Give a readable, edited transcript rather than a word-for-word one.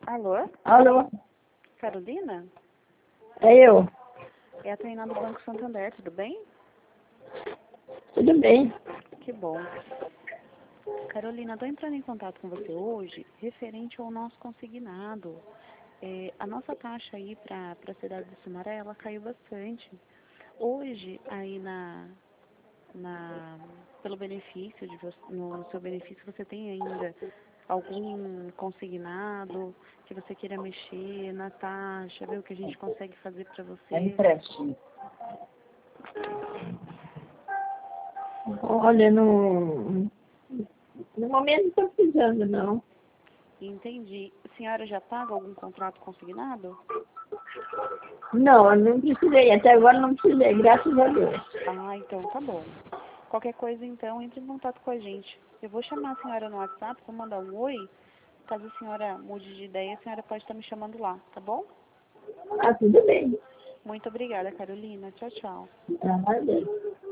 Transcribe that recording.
Alô? Alô, Carolina? é eu. É a Tainá do Banco Santander, tudo bem? Tudo bem? Que bom. Carolina, estou entrando em contato com você hoje referente ao nosso consignado. A nossa taxa aí para a cidade de Sumaré, ela caiu bastante. Hoje, aí pelo benefício, no seu benefício, você tem ainda algum consignado que você queira mexer na taxa, ver o que a gente consegue fazer para você? É empréstimo. Olha, no momento não estou precisando, não. Entendi. A senhora já paga algum contrato consignado? Não, eu não precisei. Até agora não precisei, graças a Deus. Ah, então tá bom. Qualquer coisa, então, entre em contato com a gente. Eu vou chamar a senhora no WhatsApp para mandar um oi. Caso a senhora mude de ideia, a senhora pode estar me chamando lá, tá bom? Ah, tudo bem. Muito obrigada, Carolina. Tchau, tchau. Tá, valeu.